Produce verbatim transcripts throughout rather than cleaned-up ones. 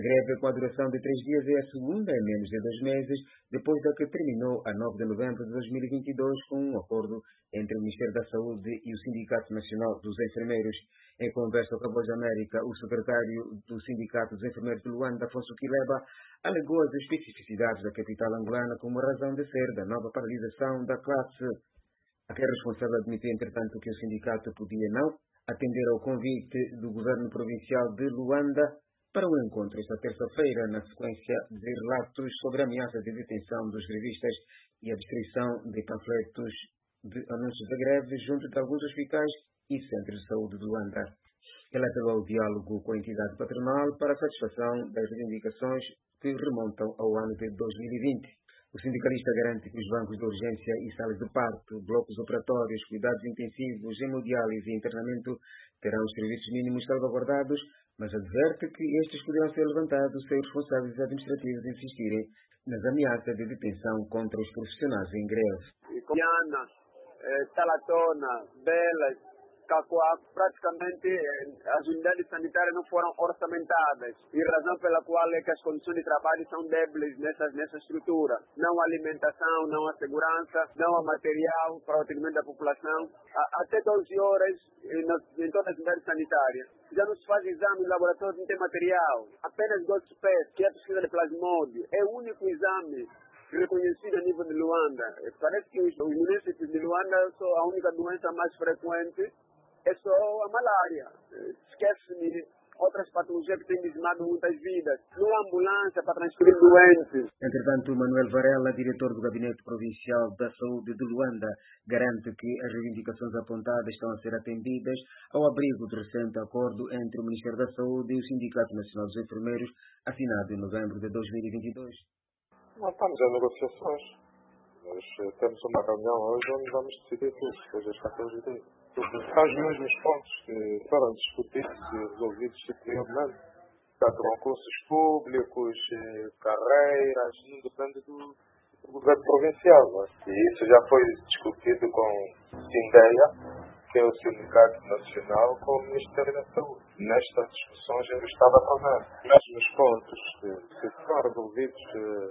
A greve com a duração de três dias é a segunda em menos de dois meses, depois da que terminou a nove de novembro de dois mil e vinte e dois com um acordo entre o Ministério da Saúde e o Sindicato Nacional dos Enfermeiros. Em conversa com a Voz da América, o secretário do Sindicato dos Enfermeiros de Luanda, Afonso Quileba, alegou as especificidades da capital angolana como razão de ser da nova paralisação da classe. Aquele responsável admitiu, entretanto, que o sindicato podia não atender ao convite do governo provincial de Luanda para um encontro esta terça-feira, na sequência de relatos sobre ameaças de detenção dos grevistas e a distribuição de panfletos de anúncios de greve junto de alguns hospitais e centros de saúde de Luanda. Ele apelou ao diálogo com a entidade patronal para a satisfação das reivindicações que remontam ao ano de dois mil e vinte. O sindicalista garante que os bancos de urgência e salas de parto, blocos operatórios, cuidados intensivos, hemodiálise e internamento terão os serviços mínimos salvaguardados, mas adverte que estes poderão ser levantados se os responsáveis administrativos insistirem nas ameaças de detenção contra os profissionais em greve. Diana, eh, Talatona, Belas, Cacoa, praticamente eh, as unidades sanitárias não foram orçamentadas, e razão pela qual é que as condições de trabalho são débeis nessa, nessa estrutura. Não há alimentação, não há segurança, não há material para o atendimento da população. A, até doze horas em, em todas as unidades sanitárias. Já não se faz exame no laboratório, não tem material. Apenas doze pés, que é a pesquisa de plasmódio. É o único exame reconhecido a nível de Luanda. Parece que os, os municípios de Luanda são a única doença mais frequente. É só a malária. Esquece-me outras patologias que têm dizimado muitas vidas. Não há ambulância para transferir doentes. Entretanto, Manuel Varela, diretor do Gabinete Provincial da Saúde de Luanda, garante que as reivindicações apontadas estão a ser atendidas ao abrigo do recente acordo entre o Ministério da Saúde e o Sindicato Nacional dos Enfermeiros, assinado em novembro de dois mil e vinte e dois. Nós estamos em negociações. Nós temos uma reunião hoje onde vamos decidir tudo, depois das quatorze dias. São os mesmos pontos que foram discutidos e resolvidos anteriormente. Portanto, concursos públicos, carreiras, não depende do, do governo provincial. Não é? E isso já foi discutido com o Sindeia, que é o Sindicato Nacional, com o Ministério da Saúde. Nestas discussões eu estava presente. Os mesmos pontos que, que foram resolvidos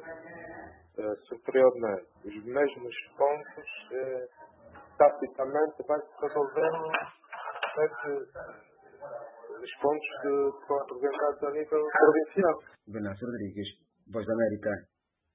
uh, uh, superiormente, os mesmos pontos uh, tacitamente vai se resolver os pontos que foram apresentados a nível provincial. Venâncio Rodrigues, Voz da América.